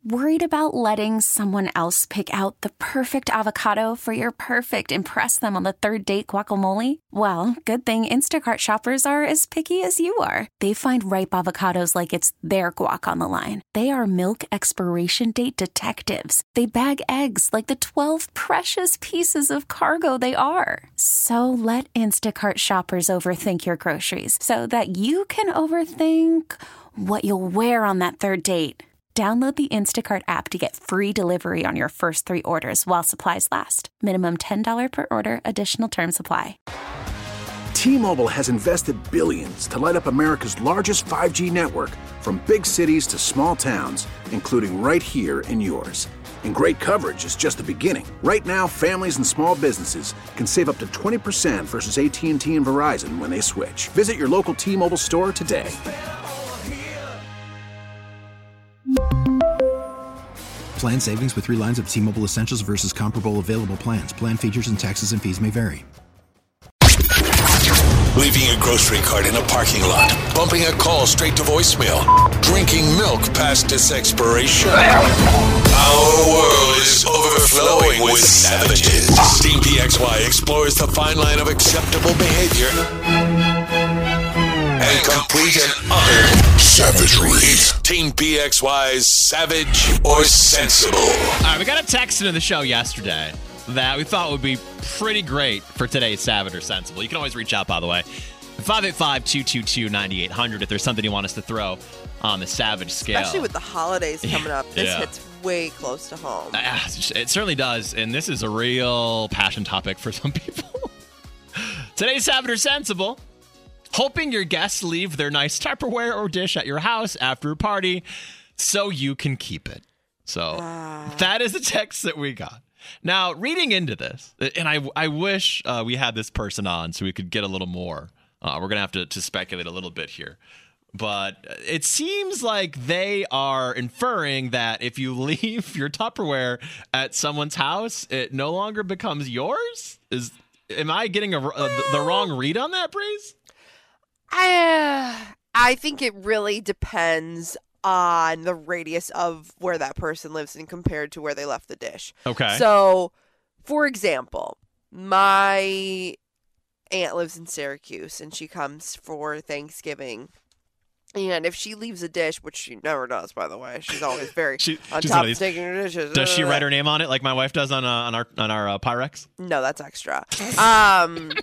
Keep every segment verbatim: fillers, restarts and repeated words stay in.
Worried about letting someone else pick out the perfect avocado for your perfect impress them on the third date guacamole? Well, good thing Instacart shoppers are as picky as you are. They find ripe avocados like it's their guac on the line. They are milk expiration date detectives. They bag eggs like the twelve precious pieces of cargo they are. So let Instacart shoppers overthink your groceries so that you can overthink what you'll wear on that third date. Download the Instacart app to get free delivery on your first three orders while supplies last. Minimum ten dollars per order. Additional terms apply. T-Mobile has invested billions to light up America's largest five G network, from big cities to small towns, including right here in yours. And great coverage is just the beginning. Right now, families and small businesses can save up to twenty percent versus A T and T and Verizon when they switch. Visit your local T-Mobile store today. Plan savings with three lines of T-Mobile Essentials versus comparable available plans. Plan features and taxes and fees may vary. Leaving a grocery cart in a parking lot, bumping a call straight to voicemail, drinking milk past its expiration. Our world is overflowing with savages. Team P X Y explores the fine line of acceptable behavior and complete and utter savagery. It's Team P X Y's Savage or Sensible. All right, we got a text into the show yesterday that we thought would be pretty great for today's Savage or Sensible. You can always reach out, by the way. five eight five, two two two, nine eight hundred if there's something you want us to throw on the Savage scale. Especially with the holidays coming up. This yeah. hits way close to home. Uh, it certainly does, and this is a real passion topic for some people. Today's Savage or Sensible: hoping your guests leave their nice Tupperware or dish at your house after a party so you can keep it. So uh. that is the text that we got. Now, reading into this, and I, I wish uh, we had this person on so we could get a little more. Uh, we're going to have to to speculate a little bit here. But it seems like they are inferring that if you leave your Tupperware at someone's house, it no longer becomes yours? Is Am I getting a, a, the wrong read on that, Breeze? I, uh, I think it really depends on the radius of where that person lives and compared to where they left the dish. Okay. So, for example, my aunt lives in Syracuse and she comes for Thanksgiving. And if she leaves a dish, which she never does, by the way, she's always very she, on top of taking her dishes. Does she write her name on it like my wife does on uh, on our on our uh, Pyrex? No, that's extra. Um,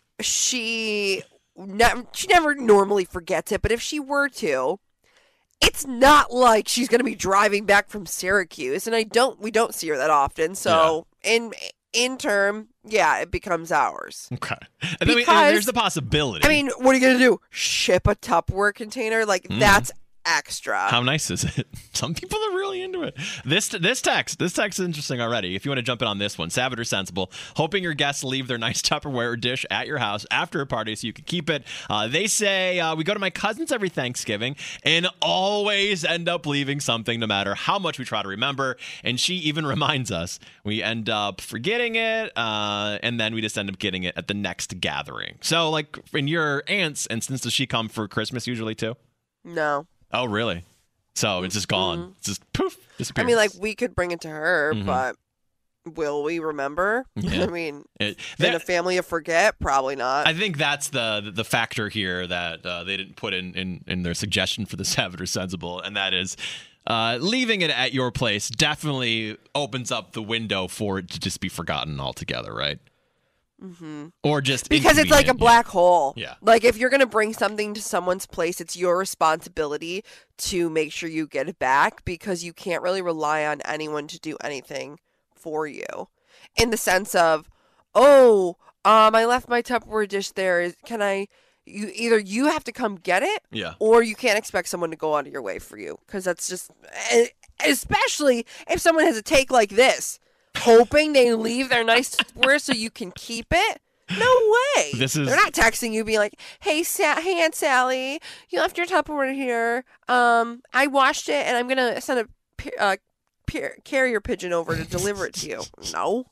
she ne- she never normally forgets it, but if she were to, it's not like she's going to be driving back from Syracuse, and I don't. We don't see her that often, so yeah. in in term, yeah, it becomes ours. Okay, and then because, we, there's the possibility. I mean, what are you going to do? Ship a Tupperware container? Like mm. that's extra. How nice is it? Some people are really into it. This this text, this text is interesting already. If you want to jump in on this one, Savage or Sensible: hoping your guests leave their nice Tupperware dish at your house after a party so you can keep it. Uh, they say, uh, we go to my cousin's every Thanksgiving and always end up leaving something no matter how much we try to remember. And she even reminds us. We end up forgetting it, uh, and then we just end up getting it at the next gathering. So, like, in your aunt's instance, does she come for Christmas usually too? No. Oh, really? So it's just gone. Mm-hmm. It's just poof, disappears. I mean, like, we could bring it to her, mm-hmm. but will we remember? Yeah. I mean, it, that, in a family of forget? Probably not. I think that's the the factor here that uh, they didn't put in, in, in their suggestion for the Savage or Sensible, and that is uh, leaving it at your place definitely opens up the window for it to just be forgotten altogether, right? Mm-hmm. Or just because it's like a black yeah. hole. Yeah. Like if you're going to bring something to someone's place, it's your responsibility to make sure you get it back because you can't really rely on anyone to do anything for you. In the sense of, oh, um, I left my Tupperware dish there. Can I? You either you have to come get it, yeah, or you can't expect someone to go out of your way for you because that's just, especially if someone has a take like this. Hoping they leave their nice Tupperware so you can keep it? No way. This is... They're not texting you being like, hey, Sa- hey, Aunt Sally, you left your Tupperware here. Um, I washed it, and I'm going to send a uh, carrier pigeon over to deliver it to you. No.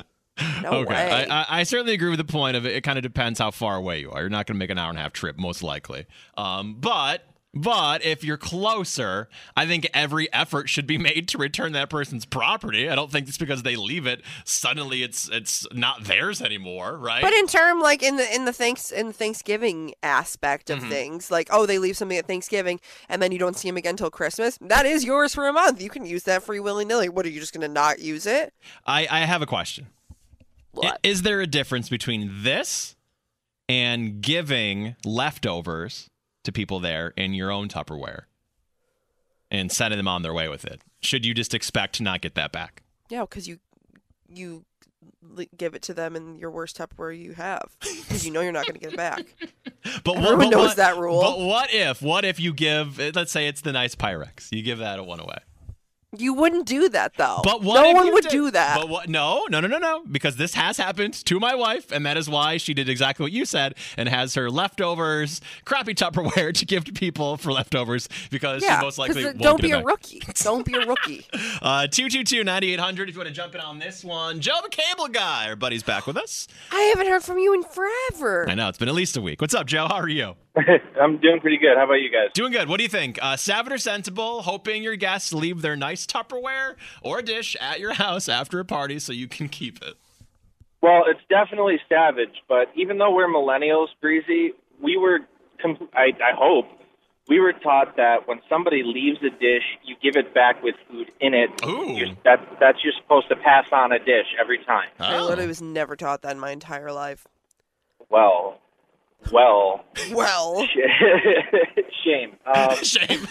No okay. way. I, I, I certainly agree with the point of it. It kind of depends how far away you are. You're not going to make an hour and a half trip, most likely. Um, but... But if you're closer, I think every effort should be made to return that person's property. I don't think it's because they leave it suddenly it's it's not theirs anymore, right? But in term, like in the in the thanks in the Thanksgiving aspect of Mhm. things, like oh, they leave something at Thanksgiving and then you don't see them again till Christmas. That is yours for a month. You can use that free willy nilly. What are you just gonna not use it? I, I have a question. What? I- Is there a difference between this and giving leftovers to people there in your own Tupperware and sending them on their way with it? Should you just expect to not get that back? Yeah, because you you li- give it to them in your worst Tupperware you have, because you know you're not going to get it back. But what, Everyone but knows what- that rule. But what if? What if you give? Let's say it's the nice Pyrex. You give that a one away. You wouldn't do that though. But what no if one you would did- do that. But what? No, no, no, no, no. Because this has happened to my wife, and that is why she did exactly what you said and has her leftovers, crappy Tupperware to give to people for leftovers because yeah, she most likely 'cause won't don't get be it a back. rookie. Don't be a rookie. Uh, two two two, nine eight hundred if you want to jump in on this one. Joe the Cable Guy, our buddy's back with us. I haven't heard from you in forever. I know, it's been at least a week. What's up, Joe? How are you? I'm doing pretty good. How about you guys? Doing good. What do you think? Uh, savage or sensible, hoping your guests leave their nice Tupperware or dish at your house after a party so you can keep it? Well, it's definitely savage, but even though we're millennials, Breezy, we were, com- I, I hope, we were taught that when somebody leaves a dish, you give it back with food in it. Ooh. You're, that, that's you're supposed to pass on a dish every time. I Oh. literally was never taught that in my entire life. Well, well, Well, shame. Um, Shame.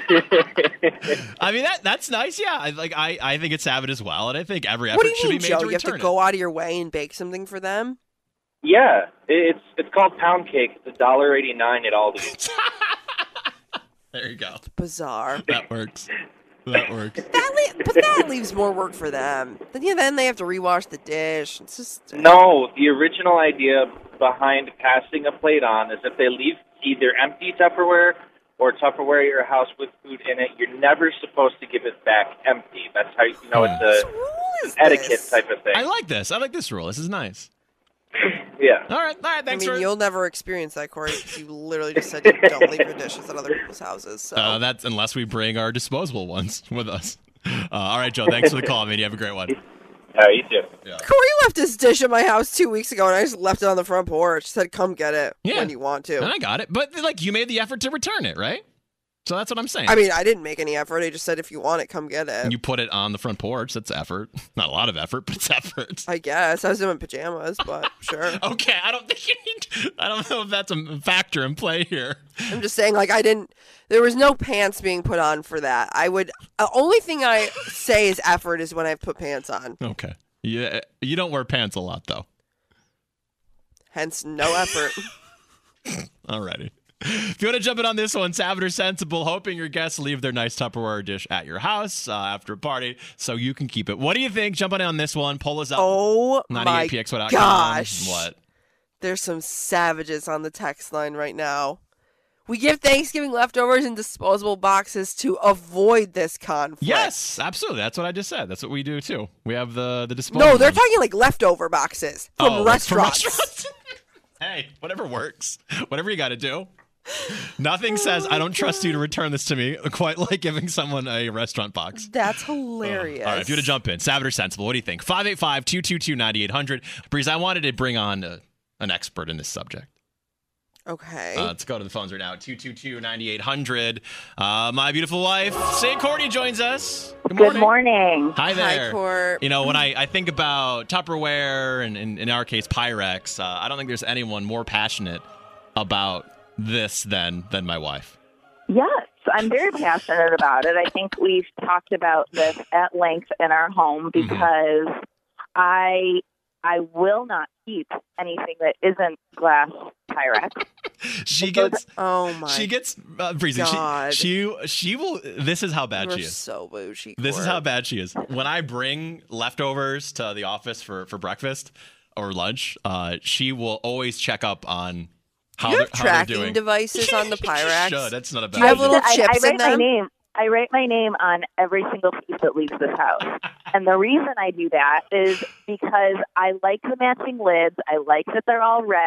I mean that that's nice. Yeah, I, like I, I think it's savage as well, and I think every effort what do you should mean, be made Joe? to You have to return go out of your way and bake something for them? yeah, it's it's called pound cake. It's a dollar eighty nine at Aldi. it. There you go. Bizarre. That works. That works. That le- but that leaves more work for them. Then yeah, then they have to rewash the dish. It's just No, the original idea behind passing a plate on is if they leave either empty Tupperware or Tupperware at your house with food in it, you're never supposed to give it back empty. That's how you know it's Whose a rule is etiquette this? type of thing. I like this. I like this rule. This is nice. Yeah. All right. All right. I Thanks mean, for. you'll never experience that, Corey, because you literally just said you don't leave your dishes at other people's houses. So Uh, that's unless we bring our disposable ones with us. Uh, all right, Joe. Thanks for the call, man. You have a great one. Uh, you too. Corey left his dish at my house two weeks ago, and I just left it on the front porch. Said, "Come get it Yeah. when you want And to." I got it, but like you made the effort to return it, right? So that's what I'm saying. I mean, I didn't make any effort. I just said, "If you want it, come get it." you put it on the front porch. That's effort. Not a lot of effort, but it's effort. I guess I was in my pajamas, but sure. Okay, I don't think you need. I don't know if that's a factor in play here. I'm just saying, like, I didn't. There was no pants being put on for that. I would. The only thing I say is effort is when I've put pants on. Okay. Yeah, you don't wear pants a lot though. Hence, no effort. Alrighty. If you want to jump in on this one, savage or sensible, hoping your guests leave their nice Tupperware dish at your house uh, after a party so you can keep it. What do you think? Jump in on this one. Pull us up. Oh my ninety-eight P X Y dot com. gosh! What? There's some savages on the text line right now. We give Thanksgiving leftovers in disposable boxes to avoid this conflict. Yes, absolutely. That's what I just said. That's what we do too. We have the the disposable. No, they're ones. talking like leftover boxes from Oh, like from restaurants. restaurants? Hey, whatever works. Whatever you got to do. Nothing says I don't trust you to return this to me quite like giving someone a restaurant box. That's hilarious. All right, if you want to jump in, savage or sensible, what do you think? five eight five, two two two, nine eight hundred. Breeze, I wanted to bring on a, an expert in this subject. Okay. Uh, let's go to the phones right now. two two two, nine eight hundred. Uh, my beautiful wife, Saint Courtney, joins us. Good morning. Good morning. Hi there. Hi, Court. You know, when I, I think about Tupperware and, and in our case, Pyrex, uh, I don't think there's anyone more passionate about this than than my wife. Yes, I'm very passionate about it. I think we've talked about this at length in our home because mm-hmm. I I will not keep anything that isn't glass Pyrex. She gets oh my she gets uh, Breezy, God. she, she she will this is how bad You're she is. so bougie. This is Court. how bad she is. When I bring leftovers to the office for, for breakfast or lunch, uh, she will always check up on how you they're, have how they're tracking doing. devices on the Pyrex. Should. That's not a bad Do you have idea. little I, chips I in write my them? name. I write my name on every single piece that leaves this house. And the reason I do that is because I like the matching lids. I like that they're all red.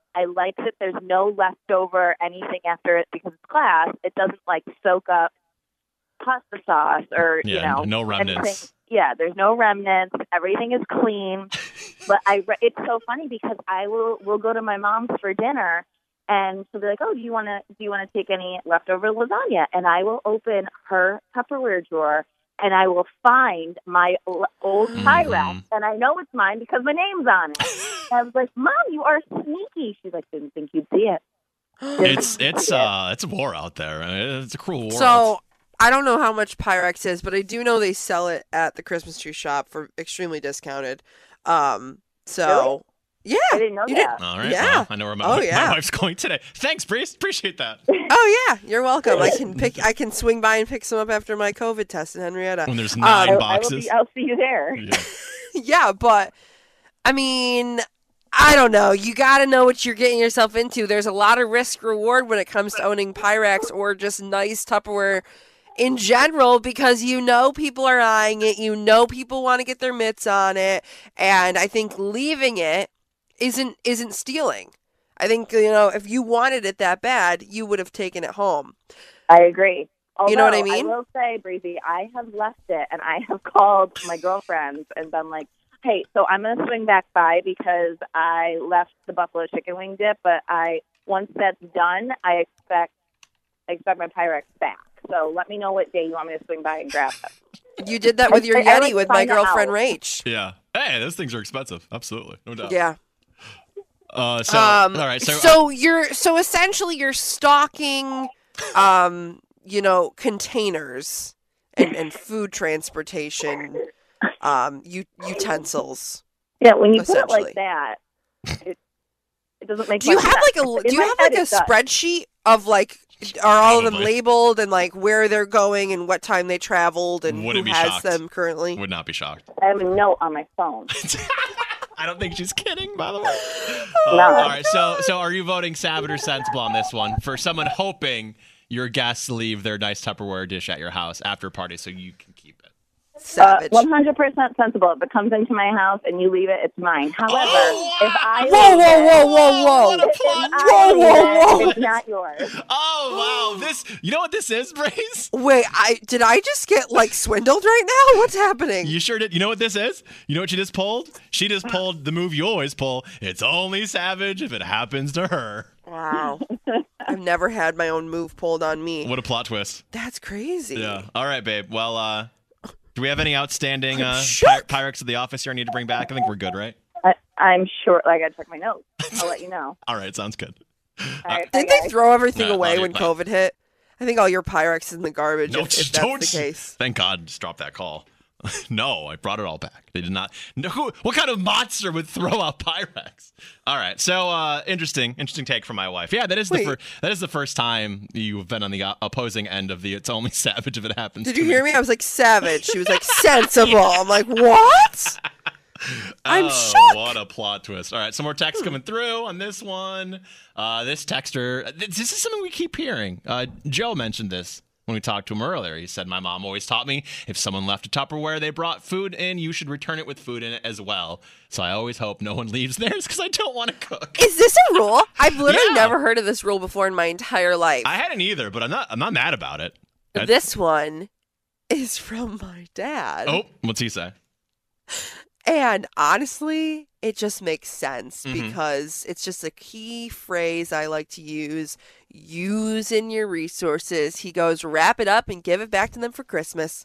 I like that there's no leftover anything after it because it's glass. It doesn't like soak up pasta sauce or Yeah, you know no remnants. anything. Yeah, there's no remnants. Everything is clean. But I, re- it's so funny because I will will go to my mom's for dinner, and she'll be like, "Oh, do you want to do you want to take any leftover lasagna?" And I will open her Tupperware drawer, and I will find my l- old Pyrex, Mhm. and I know it's mine because my name's on it. And I was like, "Mom, you are sneaky." She's like, "Didn't think you'd see it." It's it's uh it's a war out there. It's a cruel world. So I don't know how much Pyrex is, but I do know they sell it at the Christmas tree shop for extremely discounted. Um, so yeah, I didn't know you that. all right, yeah. well, I know where my, Oh, my yeah. wife's going today. Thanks, Breeze. Appreciate that. Oh yeah, you're welcome. I can pick. I can swing by and pick some up after my COVID test in Henrietta. When there's Um, nine I, I will boxes. be, I'll see you there. Yeah. Yeah, but I mean, I don't know. You got to know what you're getting yourself into. There's a lot of risk reward when it comes to owning Pyrex or just nice Tupperware in general, because you know people are eyeing it. You know people want to get their mitts on it, and I think leaving it isn't isn't stealing. I think, you know, if you wanted it that bad, you would have taken it home. I agree. Although, You know what I mean? I will say, Breezy, I have left it, and I have called my girlfriends and been like, hey, so I'm going to swing back by because I left the buffalo chicken wing dip, but I once that's done, I expect I expect my Pyrex back. So let me know what day you want me to swing by and grab it. You did that with your I- I Yeti like with to my find girlfriend out. Rach. Yeah. Hey, those things are expensive. Absolutely, no doubt. Yeah. Uh, so Um, all right. So, so you're so essentially you're stocking, um, you know, containers and, and food transportation, um, u- utensils. Yeah, when you put it Essentially. like that, it, it doesn't make Do you much have sense. like a In do you my have head, like a it does. spreadsheet of like are all of them Probably. labeled and like where they're going and what time they traveled and Wouldn't who be has shocked. them currently? would not be shocked. I have a note on my phone. I don't think she's kidding, by the way. Uh, No. All right. So, so are you voting savage or sensible on this one for someone hoping your guests leave their nice Tupperware dish at your house after a party so you can keep it? Savage. One hundred percent sensible. If it comes into my house and you leave it, it's mine. However, Oh, if I Whoa, leave whoa, it, whoa, whoa, whoa! What a if plot I Whoa, leave whoa, it, whoa. it's not yours. Oh wow! This, you know what this is, Brace? Wait, I did I just get like swindled right now? What's happening? You sure did. You know what this is? You know what she just pulled? She just pulled the move you always pull. It's only savage if it happens to her. Wow. I've never had my own move pulled on me. What a plot twist! That's crazy. Yeah. All right, babe. Well, uh, do we have any outstanding uh, shook. Py- Pyrex at the office here I need to bring back? I think we're good, right? I, I'm sure. Like, I gotta check my notes. I'll let you know. All right, sounds good. All right, Didn't bye, they guys. throw everything No, away not when yet, COVID hit? I think all your Pyrex is in the garbage No, if, if just that's don't. the case. Thank God, just drop that call. No, I brought it all back. They did not. No, who, what kind of monster would throw out Pyrex? All right, so uh, interesting, interesting take from my wife. Yeah, that is the Wait. first. That is the first time you've been on the uh, opposing end of the. It's only savage if it happens. Did to you hear me? I was like, savage. She was like, sensible. I'm like, what? I'm oh, shocked. what a plot twist. All right, some more text coming through on this one. Uh, this texter, this is something we keep hearing. Uh, Joe mentioned this when we talked to him earlier. He said, my mom always taught me if someone left a Tupperware they brought food in, you should return it with food in it as well. So I always hope no one leaves theirs because I don't want to cook. Is this a rule? I've literally Yeah. never heard of this rule before in my entire life. I hadn't either, but I'm not I'm not mad about it. That- This one is from my dad. Oh, what's he say? And honestly, it just makes sense Mhm. because it's just a key phrase I like to use. Use in your resources. He goes, wrap it up and give it back to them for Christmas.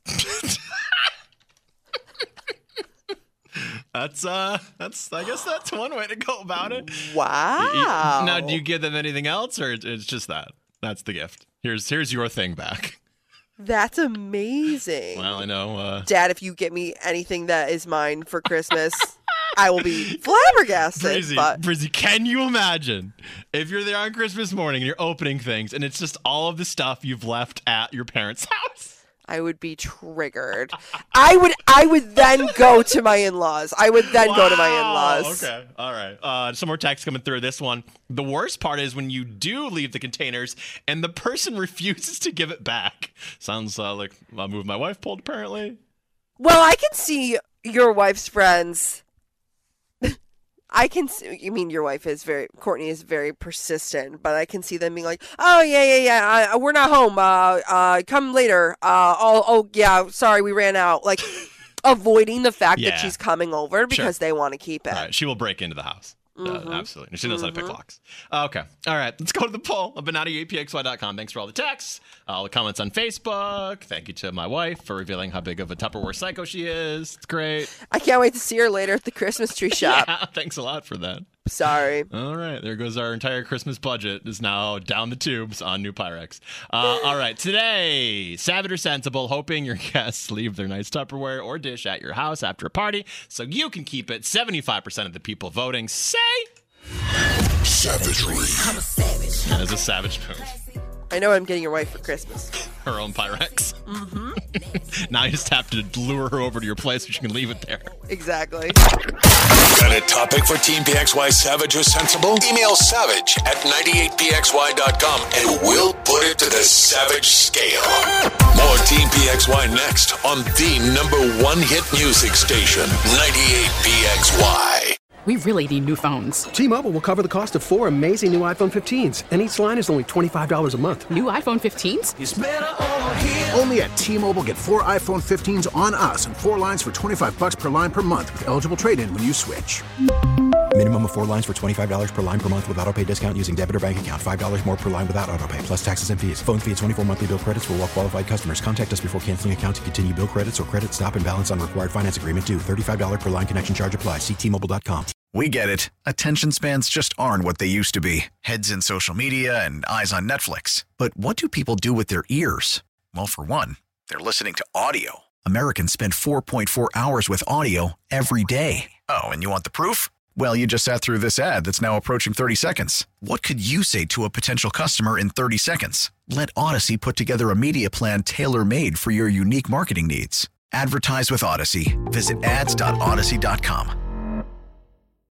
That's uh that's I guess that's one way to go about it. Wow. Now, do you give them anything else, or it's just that? That's the gift. Here's here's your thing back. That's amazing. Well, I know. Uh, Dad, if you get me anything that is mine for Christmas, I will be flabbergasted. Brizzy, But Brizzy, can you imagine if you're there on Christmas morning and you're opening things and it's just all of the stuff you've left at your parents' house? I would be triggered. I would I would then go to my in-laws. I would then go to my Wow, in-laws. Okay. All right. Uh, some more text coming through this one. The worst part is when you do leave the containers and the person refuses to give it back. Sounds uh, like a move my wife pulled, apparently. Well, I can see your wife's friends. I can see, you mean your wife is very, Courtney is very persistent, but I can see them being like, oh, yeah, yeah, yeah, uh, we're not home. Uh, uh, come later. Uh, oh, oh, yeah, sorry, we ran out. Like, avoiding the fact Yeah. that she's coming over because Sure. they want to keep it. All right, she will break into the house. Mhm. Uh, absolutely. She knows how to pick Mhm. locks. Uh, okay. All right. Let's go to the poll. I've been out of A P X Y dot com. Thanks for all the texts, all the comments on Facebook. Thank you to my wife for revealing how big of a Tupperware psycho she is. It's great. I can't wait to see her later at the Christmas tree shop. Yeah, thanks a lot for that. Sorry. All right, there goes our entire Christmas budget is now down the tubes on new Pyrex. Uh, all right, today, Savage or Sensible, hoping your guests leave their nice Tupperware or dish at your house after a party so you can keep it. seventy-five percent of the people voting say... Savagery. I'm a savage. That is a savage move. I know what I'm getting your wife for Christmas. Her own Pyrex. Mm-hmm. Now you just have to lure her over to your place so she can leave it there. Exactly. Got a topic for Team P X Y Savage or Sensible? Email savage at ninety-eight p x y dot com and we'll put it to the Savage scale. More Team P X Y next on the number one hit music station, ninety-eight P X Y. We really need new phones. T-Mobile will cover the cost of four amazing new iPhone fifteens, and each line is only twenty-five dollars a month. New iPhone fifteens? It's better over here. Only at T-Mobile, get four iPhone fifteens on us and four lines for twenty-five bucks per line per month with eligible trade-in when you switch. Minimum of four lines for twenty-five dollars per line per month with autopay discount using debit or bank account. five dollars more per line without autopay, plus taxes and fees. Phone fee at twenty-four monthly bill credits for well-qualified customers. Contact us before canceling account to continue bill credits or credit stop and balance on required finance agreement due. thirty-five dollars per line connection charge applies. See T Mobile dot com. We get it. Attention spans just aren't what they used to be. Heads in social media and eyes on Netflix. But what do people do with their ears? Well, for one, they're listening to audio. Americans spend four point four hours with audio every day. Oh, and you want the proof? Well, you just sat through this ad that's now approaching thirty seconds. What could you say to a potential customer in thirty seconds? Let Odyssey put together a media plan tailor-made for your unique marketing needs. Advertise with Odyssey. Visit ads dot odyssey dot com.